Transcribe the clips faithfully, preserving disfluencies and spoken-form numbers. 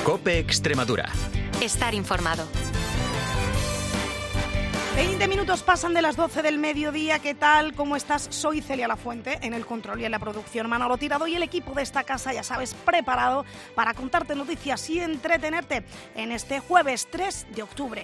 COPE Extremadura. Estar informado. veinte minutos pasan de las doce del mediodía. ¿Qué tal? ¿Cómo estás? Soy Celia Lafuente, en el control y en la producción Manolo Tirado, y el equipo de esta casa, ya sabes, preparado para contarte noticias y entretenerte en este jueves tres de octubre.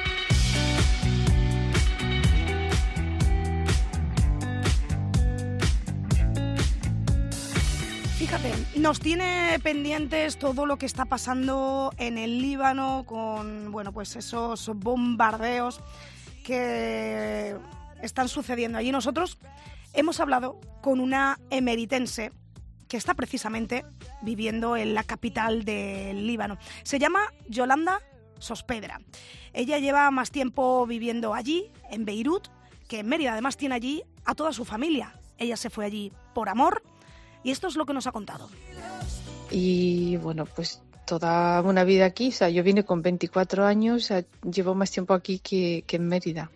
Fíjate, nos tiene pendientes todo lo que está pasando en el Líbano con, bueno, pues esos bombardeos que están sucediendo allí. Nosotros hemos hablado con una emeritense que está precisamente viviendo en la capital del Líbano. Se llama Yolanda Sospedra. Ella lleva más tiempo viviendo allí, en Beirut, que en Mérida. Además tiene allí a toda su familia. Ella se fue allí por amor y esto es lo que nos ha contado. Y bueno, pues toda una vida aquí, o sea, yo vine con veinticuatro años, o sea, llevo más tiempo aquí que, que en Mérida.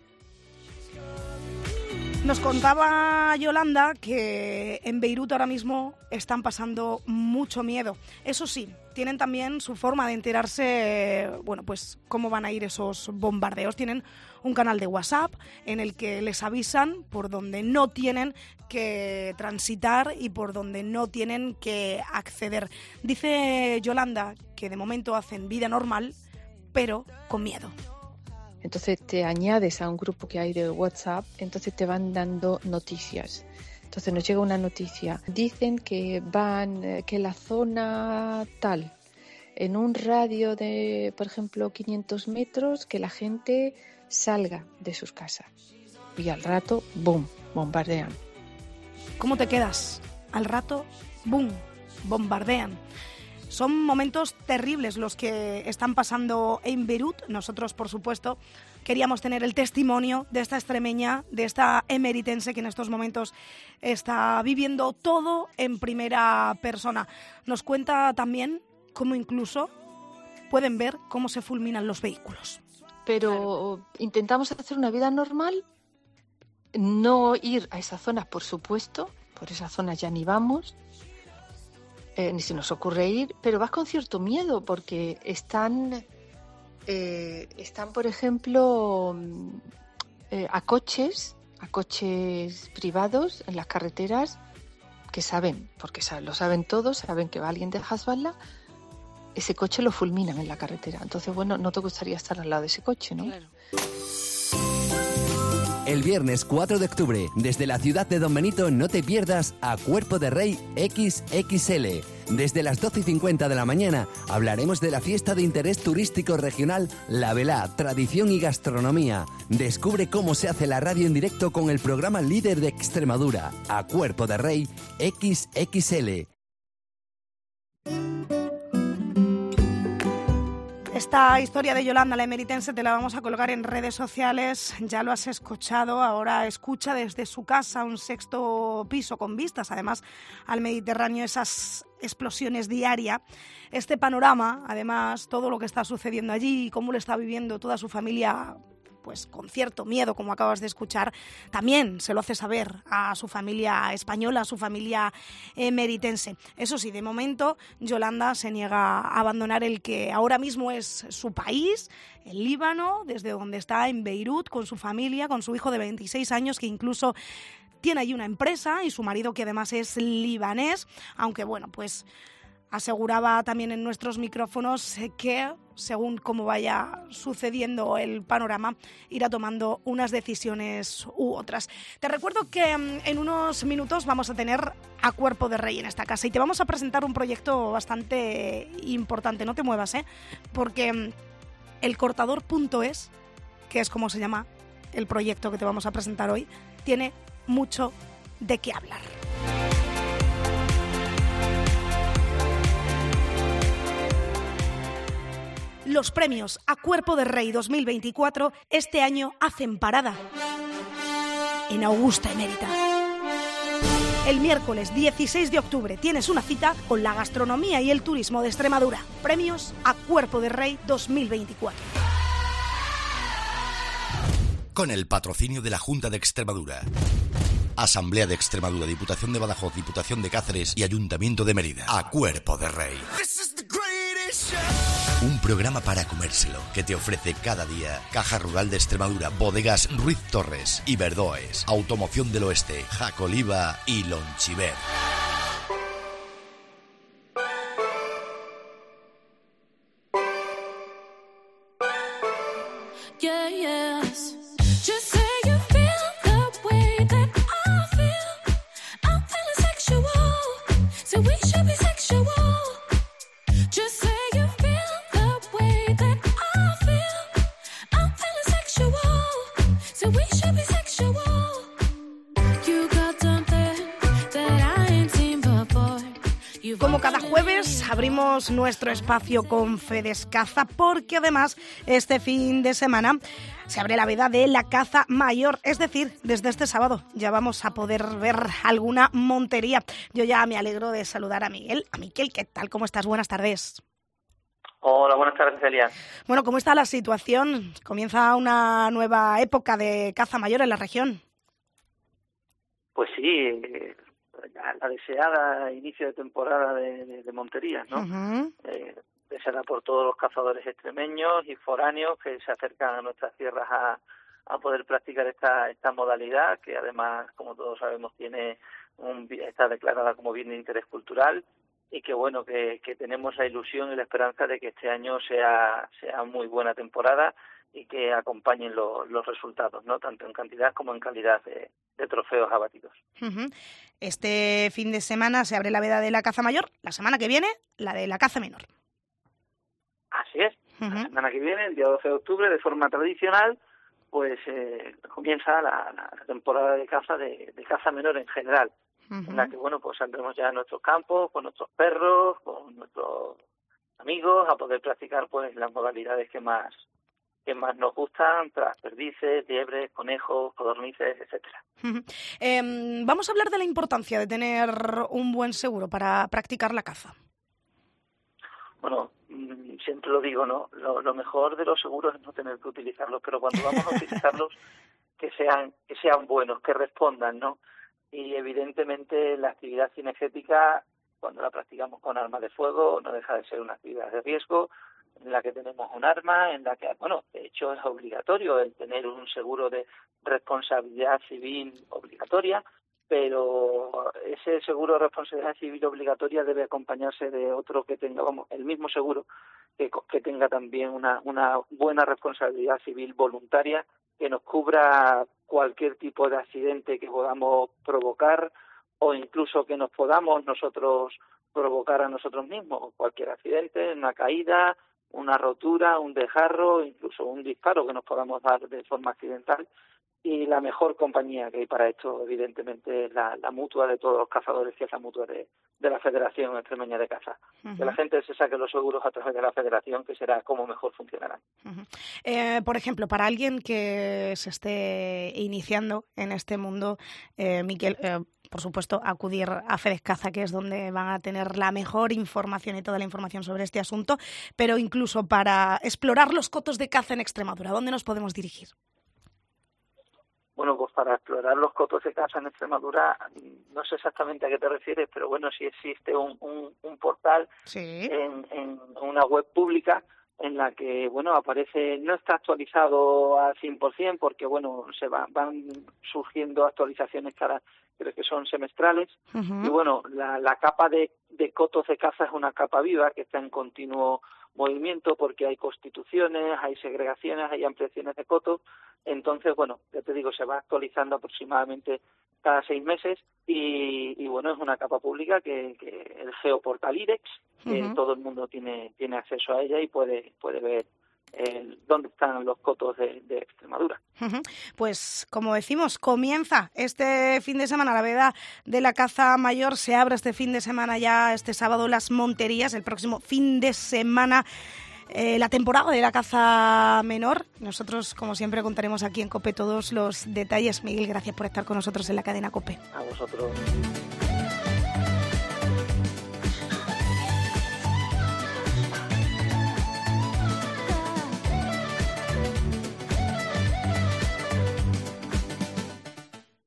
Nos contaba Yolanda que en Beirut ahora mismo están pasando mucho miedo. Eso sí, tienen también su forma de enterarse, bueno, pues cómo van a ir esos bombardeos. Tienen un canal de WhatsApp en el que les avisan por donde no tienen que transitar y por donde no tienen que acceder. Dice Yolanda que de momento hacen vida normal, pero con miedo. Entonces te añades a un grupo que hay de WhatsApp, entonces te van dando noticias. Entonces nos llega una noticia. Dicen que van, que la zona tal, en un radio de, por ejemplo, quinientos metros, que la gente salga de sus casas. Y al rato, ¡boom!, bombardean. ¿Cómo te quedas? Al rato, ¡boom!, bombardean. Son momentos terribles los que están pasando en Beirut. Nosotros, por supuesto, queríamos tener el testimonio de esta extremeña, de esta emeritense que en estos momentos está viviendo todo en primera persona. Nos cuenta también cómo incluso pueden ver cómo se fulminan los vehículos. Pero intentamos hacer una vida normal, no ir a esas zonas, por supuesto, por esas zonas ya ni vamos. Eh, ni se nos ocurre ir, pero vas con cierto miedo porque están, eh, están por ejemplo, eh, a coches, a coches privados en las carreteras que saben, porque saben, lo saben todos, saben que va alguien de Hezbollah, ese coche lo fulminan en la carretera. Entonces, bueno, no te gustaría estar al lado de ese coche, ¿no? Claro. El viernes cuatro de octubre, desde la ciudad de Don Benito, no te pierdas a Cuerpo de Rey equis equis ele. Desde las doce y cincuenta de la mañana hablaremos de la fiesta de interés turístico regional La Velá, tradición y gastronomía. Descubre cómo se hace la radio en directo con el programa líder de Extremadura, a Cuerpo de Rey equis equis ele. Esta historia de Yolanda, la emeritense, te la vamos a colgar en redes sociales. Ya lo has escuchado, ahora escucha desde su casa, un sexto piso con vistas, además, al Mediterráneo, esas explosiones diarias. Este panorama, además, todo lo que está sucediendo allí y cómo lo está viviendo toda su familia, pues con cierto miedo, como acabas de escuchar, también se lo hace saber a su familia española, a su familia emeritense. Eso sí, de momento Yolanda se niega a abandonar el que ahora mismo es su país, el Líbano, desde donde está en Beirut, con su familia, con su hijo de veintiséis años, que incluso tiene allí una empresa, y su marido, que además es libanés, aunque bueno, pues aseguraba también en nuestros micrófonos que, según cómo vaya sucediendo el panorama, irá tomando unas decisiones u otras. Te recuerdo que en unos minutos vamos a tener a Cuerpo de Rey en esta casa y te vamos a presentar un proyecto bastante importante. No te muevas, ¿eh? Porque el cortador punto es, que es como se llama el proyecto que te vamos a presentar hoy, tiene mucho de qué hablar. Los premios a Cuerpo de Rey dos mil veinticuatro este año hacen parada en Augusta Emérita. El miércoles dieciséis de octubre tienes una cita con la gastronomía y el turismo de Extremadura. Premios a Cuerpo de Rey dos mil veinticuatro. Con el patrocinio de la Junta de Extremadura, Asamblea de Extremadura, Diputación de Badajoz, Diputación de Cáceres y Ayuntamiento de Mérida. A Cuerpo de Rey. Un programa para comérselo que te ofrece cada día Caja Rural de Extremadura, Bodegas Ruiz Torres y Verdoes, Automoción del Oeste, Jacoliva y Lonchiver. Yeah, yes. Just say you feel the way that I feel. I'm feeling sexual, so we should be sexual. Just say you feel the way that I feel. I'm feeling sexual, so we should be sexual. You got something that I ain't seen before. Como cada jueves abrimos nuestro espacio con Fedescaza porque además este fin de semana se abre la veda de la caza mayor, es decir, desde este sábado ya vamos a poder ver alguna montería. Yo ya me alegro de saludar a Miguel. A Miquel, ¿qué tal? ¿Cómo estás? Buenas tardes. Hola, buenas tardes, Celia. Bueno, ¿cómo está la situación? Comienza una nueva época de caza mayor en la región. Pues sí, la deseada inicio de temporada de, de, de monterías, ¿no? Uh-huh. Eh, deseada por todos los cazadores extremeños y foráneos que se acercan a nuestras tierras a, a poder practicar esta esta modalidad, que además, como todos sabemos, tiene un, está declarada como bien de interés cultural y que bueno, que, que tenemos la ilusión y la esperanza de que este año sea sea muy buena temporada y que acompañen lo, los resultados, ¿no? Tanto en cantidad como en calidad de, de trofeos abatidos. Uh-huh. Este fin de semana se abre la veda de la caza mayor, la semana que viene la de la caza menor. Así es. Uh-huh. La semana que viene, el día doce de octubre, de forma tradicional, pues eh, comienza la, la temporada de caza de, de caza menor en general, uh-huh. en la que bueno, pues saldremos ya a nuestros campos con nuestros perros, con nuestros amigos, a poder practicar pues las modalidades que más que más nos gustan, tras perdices, liebres, conejos, codornices, etcétera. Uh-huh. Eh, vamos a hablar de la importancia de tener un buen seguro para practicar la caza. Bueno, siempre lo digo, ¿no? Lo, lo mejor de los seguros es no tener que utilizarlos, pero cuando vamos a utilizarlos, que sean que sean buenos, que respondan, ¿no? Y evidentemente la actividad cinegética, cuando la practicamos con armas de fuego, no deja de ser una actividad de riesgo, en la que tenemos un arma, en la que, bueno, de hecho es obligatorio el tener un seguro de responsabilidad civil obligatoria, pero ese seguro de responsabilidad civil obligatoria debe acompañarse de otro que tenga, vamos, el mismo seguro, que, que tenga también una, una buena responsabilidad civil voluntaria, que nos cubra cualquier tipo de accidente que podamos provocar o incluso que nos podamos nosotros provocar a nosotros mismos, cualquier accidente, una caída, una rotura, un desgarro, incluso un disparo que nos podamos dar de forma accidental. Y la mejor compañía que hay para esto, evidentemente, es la, la mutua de todos los cazadores, que es la mutua de, de la Federación Extremeña de Caza. Uh-huh. Que la gente se saque los seguros a través de la Federación, que será como mejor funcionarán. Uh-huh. Eh, por ejemplo, para alguien que se esté iniciando en este mundo, eh, Miquel, eh, por supuesto, acudir a Fedescaza, que es donde van a tener la mejor información y toda la información sobre este asunto, pero incluso para explorar los cotos de caza en Extremadura, ¿dónde nos podemos dirigir? Bueno, pues para explorar los cotos de caza en Extremadura, no sé exactamente a qué te refieres, pero bueno, sí existe un, un, un portal sí. en, en una web pública en la que, bueno, aparece, no está actualizado al cien por ciento porque, bueno, se va, van surgiendo actualizaciones cada, creo que son semestrales, uh-huh. y bueno, la, la capa de, de cotos de caza es una capa viva que está en continuo movimiento porque hay constituciones, hay segregaciones, hay ampliaciones de cotos, entonces, bueno, ya te digo, se va actualizando aproximadamente cada seis meses y, y bueno, es una capa pública que, que el Geoportal IREX, que uh-huh. todo el mundo tiene tiene acceso a ella y puede puede ver eh, dónde están los cotos de, de Extremadura. Uh-huh. Pues, como decimos, comienza este fin de semana la veda de la caza mayor, se abre este fin de semana ya, este sábado, las monterías, el próximo fin de semana Eh, la temporada de la caza menor. Nosotros, como siempre, contaremos aquí en COPE todos los detalles. Miguel, gracias por estar con nosotros en la cadena COPE. A vosotros.